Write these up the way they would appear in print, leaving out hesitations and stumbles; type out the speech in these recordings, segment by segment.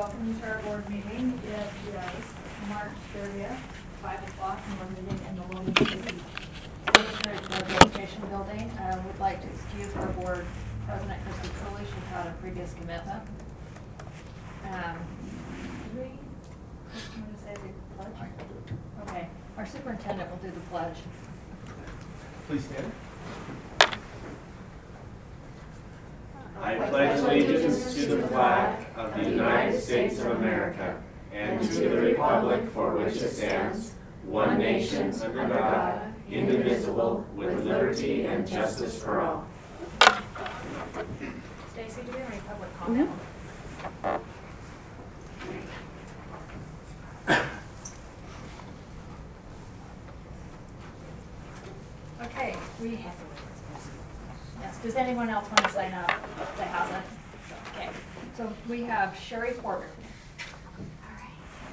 welcome to our board meeting. It is March 30th, 5 o'clock, and we're meeting in the Logan City District Board of Education building. I would like to excuse our board president, Christy Cooley. She's had a previous commitment. Do we want to say the pledge? Okay, our superintendent will do the pledge. Please stand. I pledge allegiance to the flag of the United States of America and to the republic for which it stands, one nation under God, indivisible, with liberty and justice for all. Stacy, do we have any public comment? Okay, we have. Yes, does anyone else want to sign up that hasn't? Okay, so we have Sherry Porter. All right.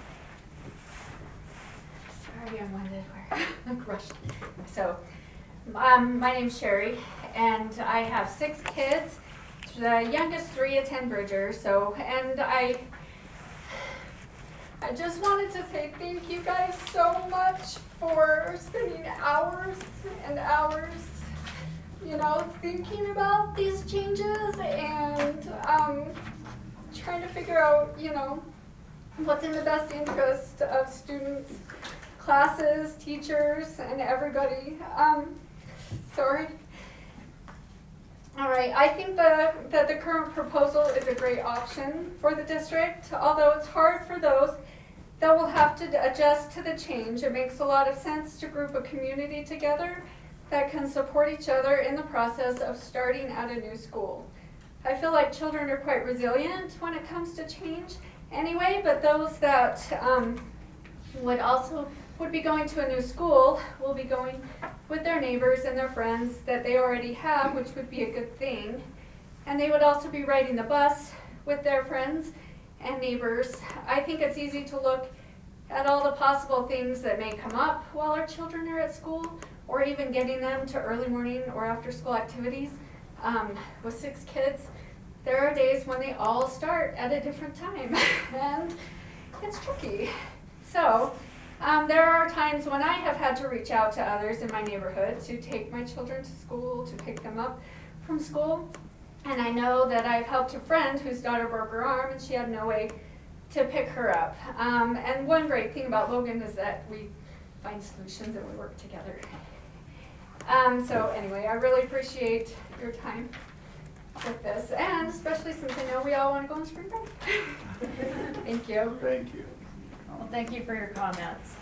Sorry, I'm winded. We're rushed. So, my name's Sherry, and I have 6 kids. The youngest 3 attend Bridger. So, and I just wanted to say thank you guys so much for spending hours and hours, you know, thinking about these changes and trying to figure out, you know, what's in the best interest of students, classes, teachers, and everybody. Sorry. All right, I think that the current proposal is a great option for the district, although it's hard for those that will have to adjust to the change. It makes a lot of sense to group a community together that can support each other in the process of starting at a new school. I feel like children are quite resilient when it comes to change anyway, but those that would be going to a new school will be going with their neighbors and their friends that they already have, which would be a good thing. And they would also be riding the bus with their friends and neighbors. I think it's easy to look at all the possible things that may come up while our children are at school, or even getting them to early morning or after school activities. With 6 kids, there are days when they all start at a different time, and it's tricky. So there are times when I have had to reach out to others in my neighborhood to take my children to school, to pick them up from school. And I know that I've helped a friend whose daughter broke her arm and she had no way to pick her up. And one great thing about Logan is that we find solutions and we work together. So anyway, I really appreciate your time with this, and especially since I know we all want to go on spring break. Thank you. Thank you. Well, thank you for your comments.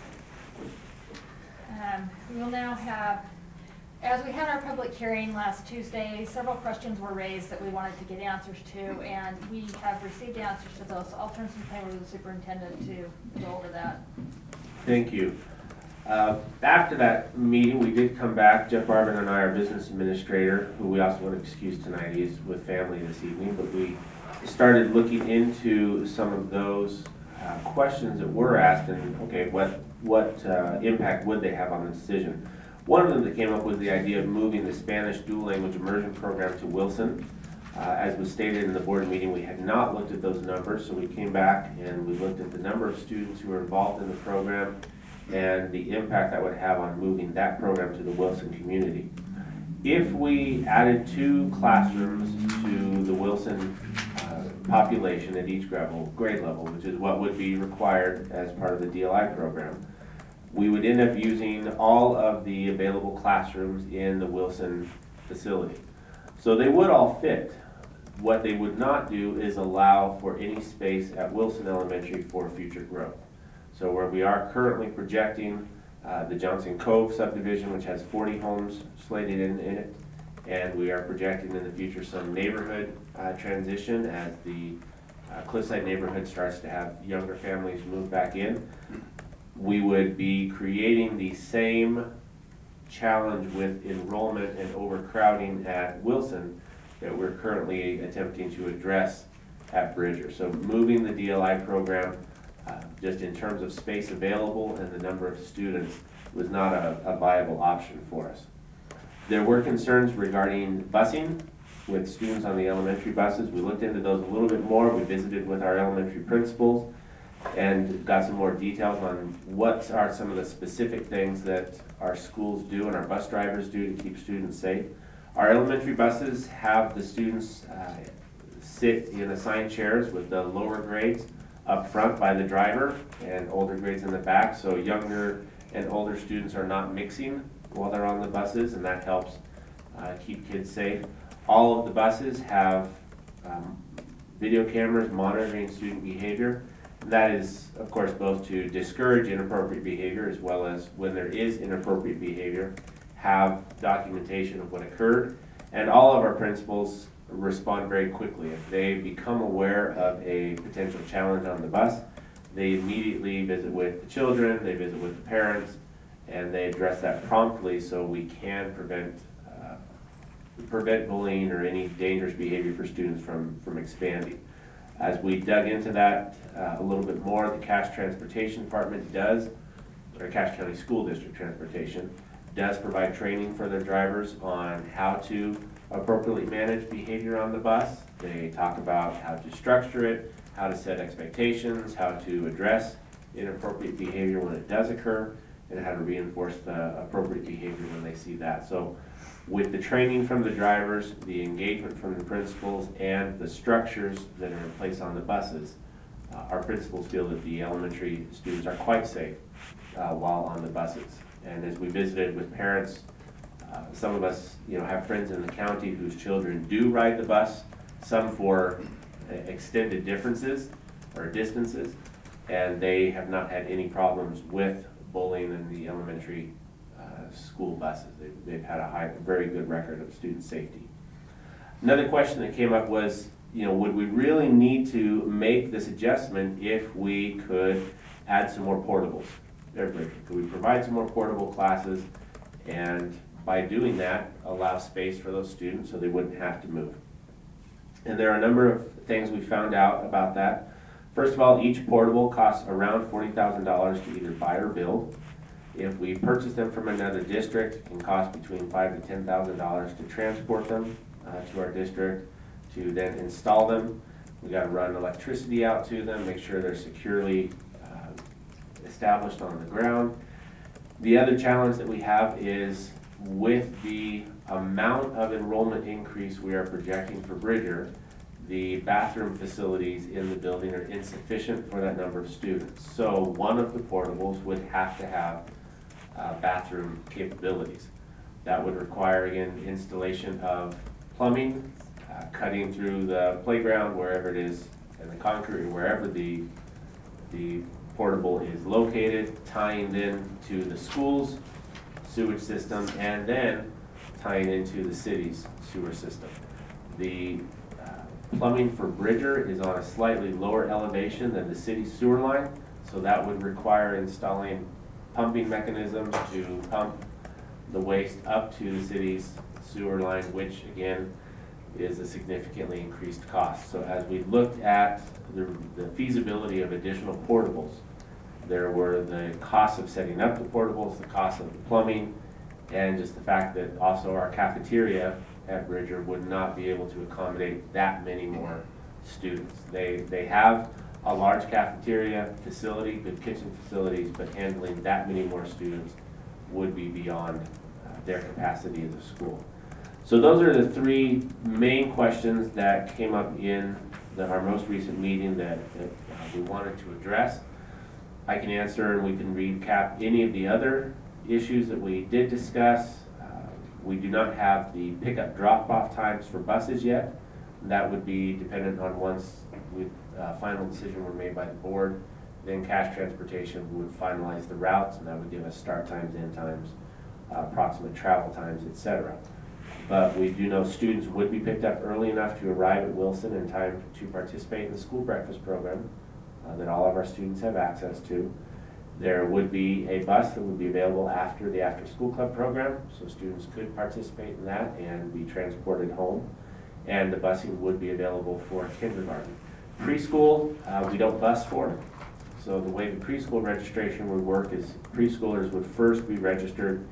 We will now have, as we had our public hearing last Tuesday, several questions were raised that we wanted to get answers to, and we have received answers to those. I'll turn some time to the superintendent to go over that. Thank you. After that meeting, we did come back. Jeff Barvin and I, our business administrator, who we also want to excuse tonight, he's with family this evening, but we started looking into some of those questions that were asked, and okay, what impact would they have on the decision? One of them that came up was the idea of moving the Spanish dual language immersion program to Wilson. As was stated in the board meeting, we had not looked at those numbers, so we came back and we looked at the number of students who were involved in the program and the impact that would have on moving that program to the Wilson community. If we added 2 classrooms to the Wilson population at each grade level, which is what would be required as part of the DLI program, we would end up using all of the available classrooms in the Wilson facility. So they would all fit. What they would not do is allow for any space at Wilson Elementary for future growth. So where we are currently projecting the Johnson Cove subdivision, which has 40 homes slated in it, and we are projecting in the future some neighborhood transition as the Cliffside neighborhood starts to have younger families move back in. We would be creating the same challenge with enrollment and overcrowding at Wilson that we're currently attempting to address at Bridger. So moving the DLI program, just in terms of space available and the number of students, was not a viable option for us. There were concerns regarding busing with students on the elementary buses. We looked into those a little bit more. We visited with our elementary principals and got some more details on what are some of the specific things that our schools do and our bus drivers do to keep students safe. Our elementary buses have the students sit in assigned chairs with the lower grades up front by the driver and older grades in the back, so younger and older students are not mixing while they're on the buses, and that helps keep kids safe. All of the buses have video cameras monitoring student behavior. That is, of course, both to discourage inappropriate behavior as well as when there is inappropriate behavior, have documentation of what occurred. And all of our principals respond very quickly. If they become aware of a potential challenge on the bus, they immediately visit with the children, they visit with the parents, and they address that promptly so we can prevent bullying or any dangerous behavior for students from expanding. As we dug into that a little bit more, the Cache Transportation Department does, or Cache County School District Transportation, does provide training for their drivers on how to appropriately manage behavior on the bus. They talk about how to structure it, how to set expectations, how to address inappropriate behavior when it does occur, and how to reinforce the appropriate behavior when they see that. So with the training from the drivers, the engagement from the principals, and the structures that are in place on the buses, our principals feel that the elementary students are quite safe while on the buses. And as we visited with parents, some of us have friends in the county whose children do ride the bus, some for extended differences or distances, and they have not had any problems with bullying in the elementary school buses. They've had a very good record of student safety. Another question that came up was, would we really need to make this adjustment if we could add some more portables? Could we provide some more portable classes, and by doing that, allow space for those students so they wouldn't have to move? And there are a number of things we found out about that. First of all, each portable costs around $40,000 to either buy or build. If we purchase them from another district, it can cost between $5,000 to $10,000 to transport them to our district, to then install them. We got to run electricity out to them, make sure they're securely established on the ground. The other challenge that we have is with the amount of enrollment increase we are projecting for Bridger, the bathroom facilities in the building are insufficient for that number of students. So one of the portables would have to have bathroom capabilities. That would require, again, installation of plumbing, cutting through the playground wherever it is, and the concrete, wherever the portable is located, tying in to the school's sewage system, and then tying into the city's sewer system. The plumbing for Bridger is on a slightly lower elevation than the city's sewer line, so that would require installing pumping mechanisms to pump the waste up to the city's sewer line, which again is a significantly increased cost. So as we looked at the feasibility of additional portables, there were the costs of setting up the portables, the cost of the plumbing, and just the fact that also our cafeteria at Bridger would not be able to accommodate that many more students. They have a large cafeteria facility, good kitchen facilities, but handling that many more students would be beyond their capacity as a school. So those are the three main questions that came up in our most recent meeting that we wanted to address. I can answer and we can recap any of the other issues that we did discuss. We do not have the pickup drop-off times for buses yet. That would be dependent on once final decision were made by the board. Then Cache Transportation would finalize the routes, and that would give us start times, end times, approximate travel times, etc. But we do know students would be picked up early enough to arrive at Wilson in time to participate in the school breakfast program that all of our students have access to. There would be a bus that would be available after the after-school club program, so students could participate in that and be transported home. And the busing would be available for kindergarten. Preschool, we don't bus for. So the way the preschool registration would work is preschoolers would first be registered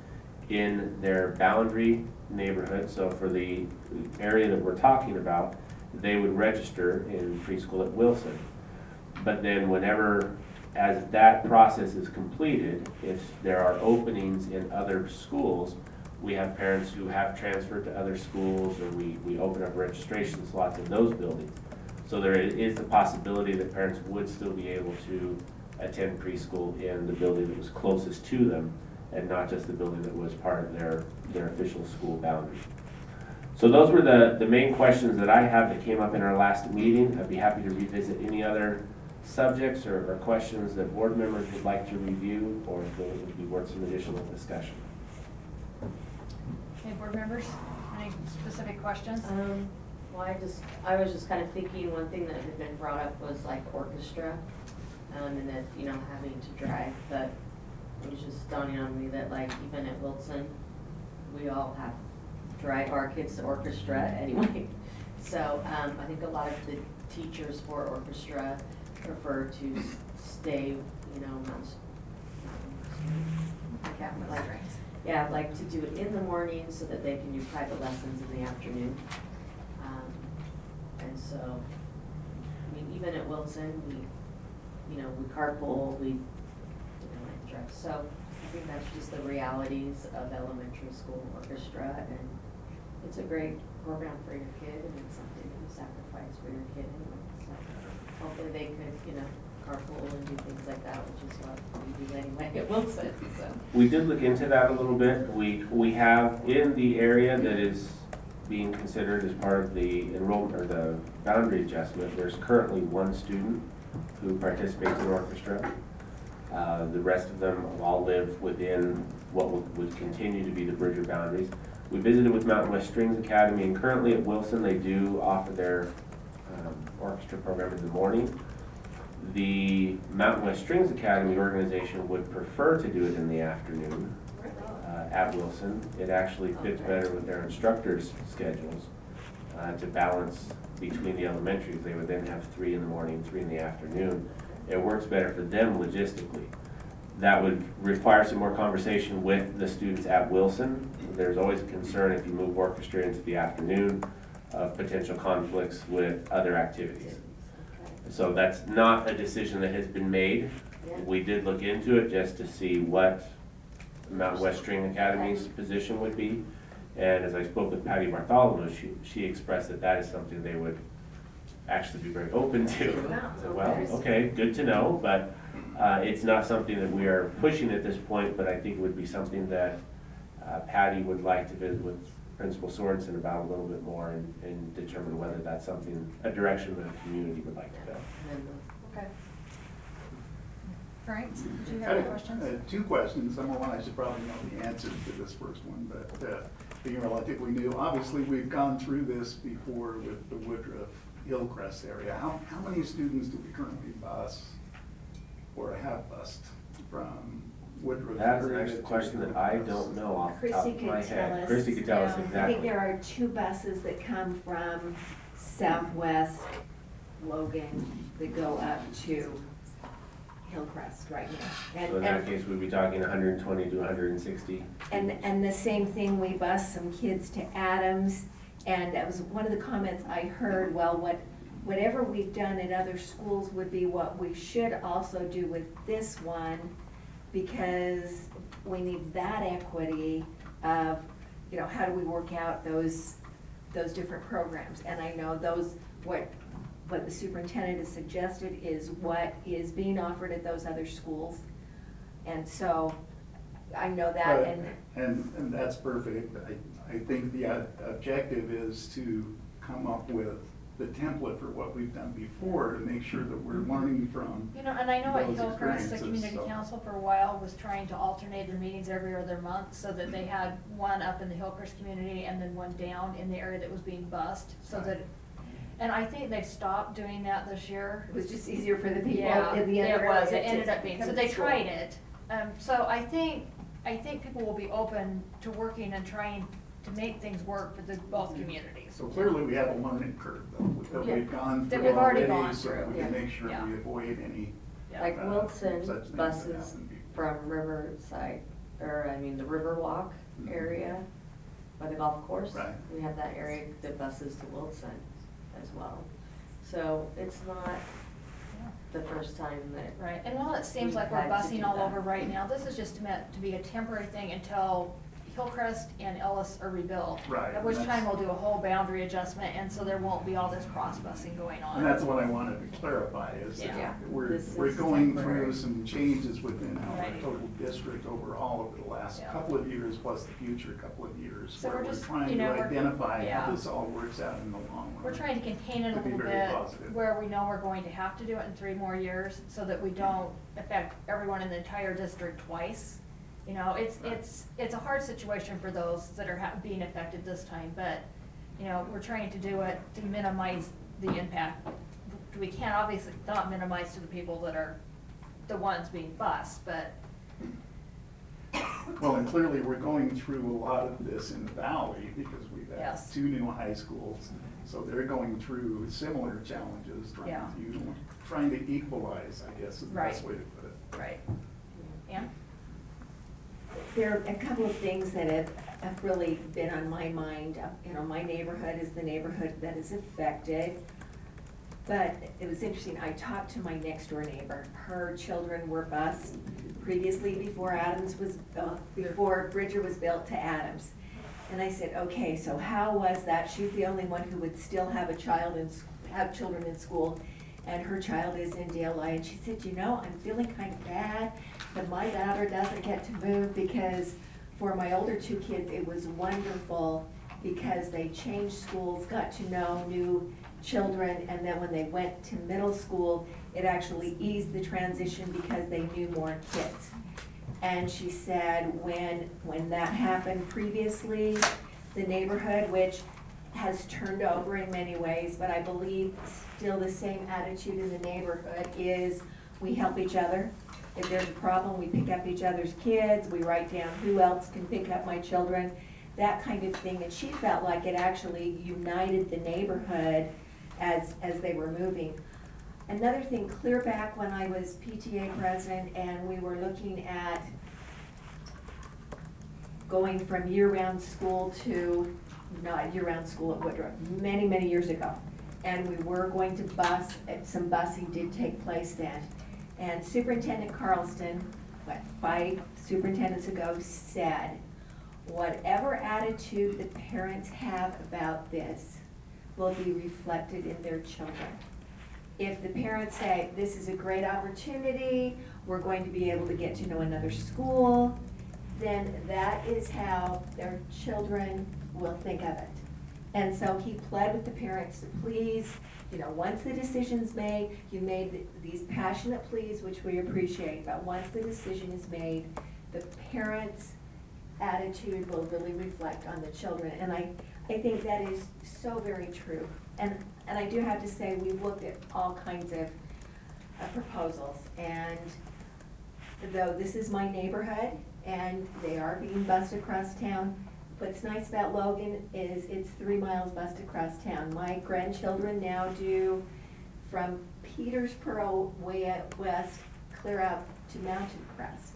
in their boundary neighborhood. So for the area that we're talking about, they would register in preschool at Wilson. But then whenever, as that process is completed, if there are openings in other schools, we have parents who have transferred to other schools, or we open up registration slots in those buildings. So there is the possibility that parents would still be able to attend preschool in the building that was closest to them, and not just the building that was part of their official school boundary. So those were the main questions that I have that came up in our last meeting. I'd be happy to revisit any other subjects or questions that board members would like to review, or if those would be worth some additional discussion. Okay, board members, any specific questions? Well, I was just kind of thinking, one thing that had been brought up was like orchestra, and that, you know, having to drive, but it was just dawning on me that like even at Wilson, we all have to drive our kids to orchestra anyway. So, I think a lot of the teachers for orchestra prefer to stay, you know, like to do it in the morning so that they can do private lessons in the afternoon. And so, I mean, even at Wilson, we carpool, we drive. So I think that's just the realities of elementary school orchestra, and it's a great program for your kid, and it's something you sacrifice for your kid anyway. So hopefully they could, carpool and do things like that, which is what we do anyway at Wilson. So We did look into that a little bit. We have in the area that is being considered as part of the enrollment or the boundary adjustment, there's currently one student who participates in orchestra. The rest of them all live within what would continue to be the Bridger boundaries. We visited with Mountain West Strings Academy, and currently at Wilson they do offer their orchestra program in the morning. The Mountain West Strings Academy organization would prefer to do it in the afternoon at Wilson. It actually fits better with their instructors' schedules to balance between the elementaries. They would then have 3 in the morning, 3 in the afternoon. It works better for them logistically. That would require some more conversation with the students at Wilson. There's always a concern if you move orchestra into the afternoon of potential conflicts with other activities. So that's not a decision that has been made. We did look into it just to see what Mountain West String Academy's position would be. And as I spoke with Patty Bartholomew, she expressed that that is something they would actually be very open to. I said, well, okay, good to know, but it's not something that we are pushing at this point, but I think it would be something that Patty would like to visit with Principal Sorensen about a little bit more and determine whether that's something, a direction that the community would like to go. Okay. Frank, do you I have any had questions? 2 questions. Number one, I should probably know the answer to this first one, but being relatively new, obviously we've gone through this before with the Woodruff Hillcrest area. How many students do we currently bus or have bused from Woodruff? That's area actually a to question that I Hillcrest? don't know off the top Chrissy of my could tell head. us. Chrissy could tell us Yeah. I think exactly. there are 2 buses that come from Southwest Logan that go up to Hillcrest right now. So in that case, we'd be talking 120 to 160. And the same thing, we bus some kids to Adams, and that was one of the comments I heard, well, whatever we've done at other schools would be what we should also do with this one, because we need that equity of, how do we work out those different programs? And I know what the superintendent has suggested is what is being offered at those other schools. And so, I know that, And that's perfect. I think the objective is to come up with the template for what we've done before to make sure that we're learning from. And I know at those Hillcrest, the experiences, community so. council for a while was trying to alternate their meetings every other month so that they had one up in the Hillcrest community and then one down in the area that was being bused, so that, and I think they stopped doing that this year. it was just easier for the people Yeah, in the it other was, area it to ended up being, so come they to school. tried it. So I think people will be open to working and trying to make things work for both communities. So clearly we have a learning curve though, that Yeah. we've gone That through we've already already, gone so through. we can make sure Yeah. we avoid any. Yeah. like Wilson such things that buses happen before. from Riverside, or the Riverwalk area by the golf course. Right. We have that area that buses to Wilson as well. So it's not the first time that, Right, and while it seems We've like we're had to busing do all that. over right now, this is just meant to be a temporary thing until Hillcrest and Ellis are rebuilt. Right, At which and time that's- we'll do a whole boundary adjustment, and so there won't be all this cross-busing going on. And that's what I wanted to clarify, is Yeah. that we're, This we're is going temporary. through some changes within our Right. total district overall over the last Yeah. couple of years, plus the future couple of years. So where we're we're just, trying you know, to we're- identify yeah. how this all works out in the long run. We're trying to contain it a Could be little very bit, positive. where we know we're going to have to do it in 3 more years, so that we don't affect everyone in the entire district twice. You know, it's a hard situation for those that are being affected this time, but, you know, we're trying to do it to minimize the impact. We can't obviously not minimize to the people that are the ones being bused, but, Well, and clearly, we're going through a lot of this in the valley, because we've had Yes. 2 new high schools. So they're going through similar challenges, Yeah. trying to equalize, I guess, is the best Right. way to put it. right. Ann? There are a couple of things that have really been on my mind. You know, my neighborhood is the neighborhood that is affected. But it was interesting, I talked to my next door neighbor. Her children were bused previously before Bridger was built to Adams. And I said, okay, so how was that? She's the only one who would still have have children in school, and her child is in DLI. And she said, you know, I'm feeling kind of bad that my daughter doesn't get to move, because for my older 2 kids, it was wonderful because they changed schools, got to know new children, and then when they went to middle school, it actually eased the transition because they knew more kids. And she said when that happened previously, the neighborhood, which has turned over in many ways, but I believe still the same attitude in the neighborhood is we help each other. If there's a problem, we pick up each other's kids, we write down who else can pick up my children, that kind of thing. And she felt like it actually united the neighborhood as they were moving. Another thing, clear back when I was PTA president and we were looking at going from year-round school to not year-round school at Woodruff, many, many years ago. And we were going to bus, some busing did take place then. And Superintendent Carlston, 5 superintendents ago, said, whatever attitude the parents have about this will be reflected in their children. If the parents say, this is a great opportunity, we're going to be able to get to know another school, then that is how their children will think of it. And so he pled with the parents to please, you know, once the decision's made, you made these passionate pleas, which we appreciate, but once the decision is made, the parents' attitude will really reflect on the children. And I think that is so very true. And I do have to say, we've looked at all kinds of proposals. And though this is my neighborhood, and they are being bused across town, what's nice about Logan is it's 3 miles bused across town. My grandchildren now do from Petersboro way out west, clear out to Mountain Crest.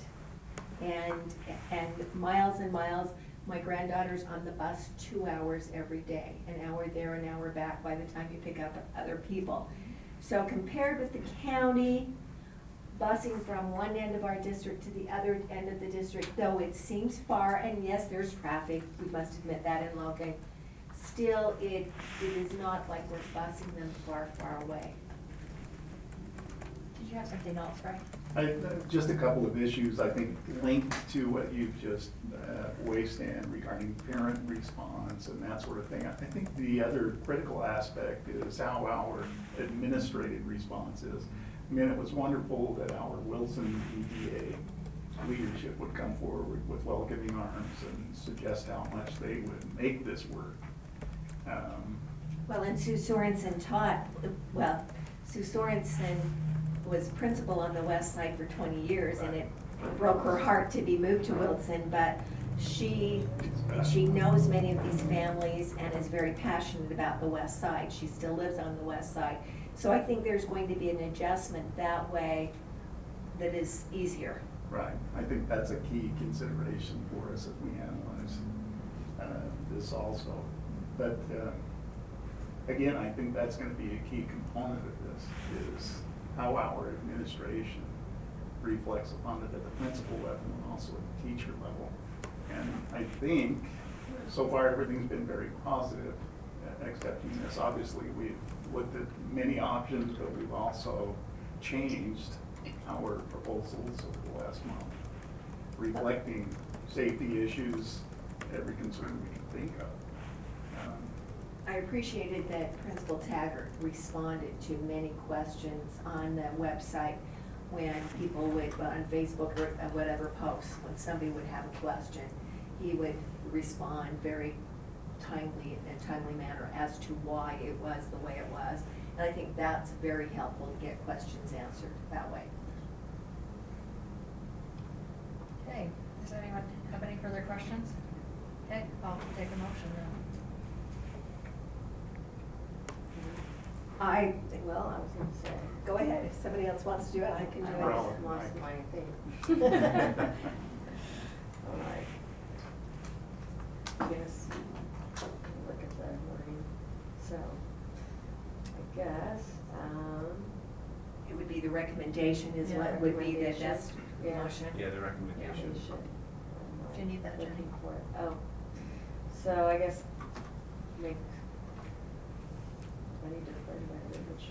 And miles and miles. My granddaughter's on the bus 2 hours every day, an hour there, an hour back by the time you pick up other people. So compared with the county, busing from one end of our district to the other end of the district, though it seems far, and yes, there's traffic, we must admit that in Logan, still it is not like we're busing them far, far away. Did you have something else, right? Just a couple of issues, I think, linked to what you've just voiced, Ann, regarding parent response and that sort of thing. I think the other critical aspect is how our administrative response is. I mean, it was wonderful that our Wilson EDA leadership would come forward with welcoming arms and suggest how much they would make this work. Well, and Sue Sorensen Sue Sorensen was principal on the west side for 20 years, and it broke her heart to be moved to Wilson, but she knows many of these families and is very passionate about the west side. She still lives on the west side. So I think there's going to be an adjustment that way that is easier. Right, I think that's a key consideration for us if we analyze this also. But again, I think that's gonna be a key component of this, is how our administration reflects upon it at the principal level and also at the teacher level. And I think, so far, everything's been very positive, accepting this. Obviously, we've looked at many options, but we've also changed our proposals over the last month, reflecting safety issues, every concern we can think of. I appreciated that Principal Taggart responded to many questions on the website when people would, on Facebook or whatever posts, when somebody would have a question, he would respond very timely, in a timely manner as to why it was the way it was. And I think that's very helpful to get questions answered that way. Okay, does anyone have any further questions? Okay, I'll take a motion then. I was gonna say. go ahead, if somebody else wants to do it, I can do I it. Well, lost Mike. my thing. All right. Guess, look at the wording, so, I guess, It would be the recommendation is Yeah, what would be the recommendation. best Yeah. motion. Yeah, the yeah, recommendation. we should. Do you need that, Jenny? Looking for it, oh, so I guess make, I need to find my language.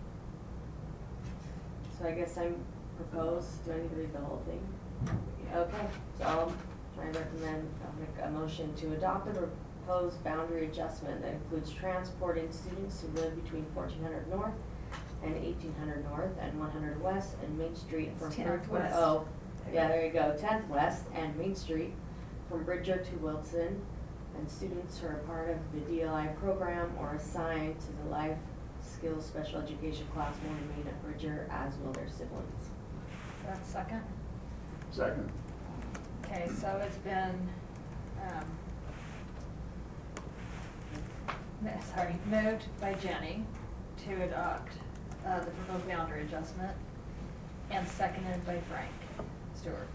So I guess I'm proposed, do I need to read the whole thing? Okay, so I'll make a motion to adopt a proposed boundary adjustment that includes transporting students who live between 1400 North and 1800 North and 100 West and Main Street from. It's 10th West. Oh, yeah, there you go, 10th West and Main Street from Bridger to Wilson, and students who are part of the DLI program or assigned to the life skills special education class will remain at Bridger, as will their siblings. That's second. Second. Okay, so it's been, moved by Jenny to adopt, the proposed boundary adjustment, and seconded by Frank Stewart.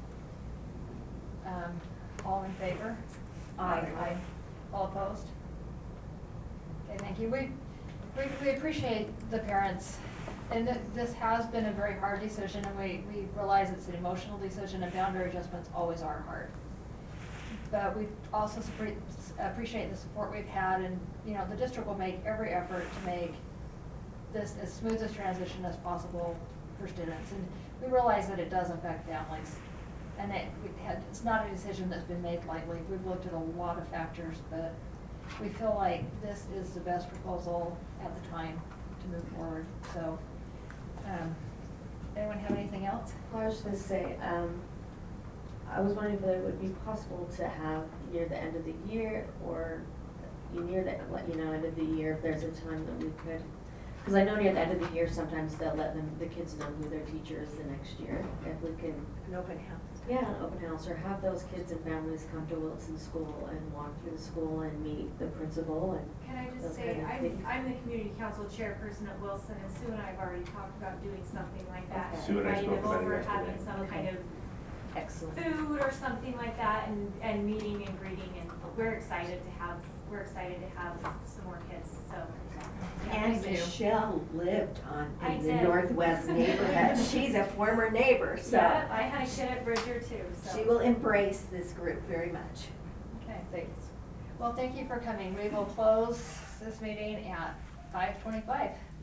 All in favor? Aye. All opposed? Okay, thank you. We appreciate the parents, and this has been a very hard decision, and we realize it's an emotional decision, and boundary adjustments always are hard. But we also appreciate the support we've had, and, you know, the district will make every effort to make this as smooth a transition as possible for students. And we realize that it does affect families, and it's not a decision that's been made lightly. We've looked at a lot of factors, but we feel like this is the best proposal at the time to move forward. So, anyone have anything else? I was just gonna say, I was wondering if it would be possible to have near the end of the year, or near the, end of the year, if there's a time that we could, because I know near the end of the year, sometimes they'll let the kids know who their teacher is the next year. If we can, An open house. yeah, an open house, or have those kids and families come to Wilson School and walk through the school and meet the principal and. Can I those just say, kind of things. I'm the community council chairperson at Wilson, and Sue and I have already talked about doing something like that. Okay. Sue and I Inviting spoke them about it over, yesterday. having some Okay. kind of Excellent. food or something like that, and meeting and greeting, and we're excited to have some more kids, so. yeah, And thank you. Michelle lived I in the did. Northwest neighborhood. She's a former neighbor, so Yeah, I had a kid at Bridger too, so. she will embrace this group very much. Okay, thanks. Well, thank you for coming. We will close this meeting at 5:25.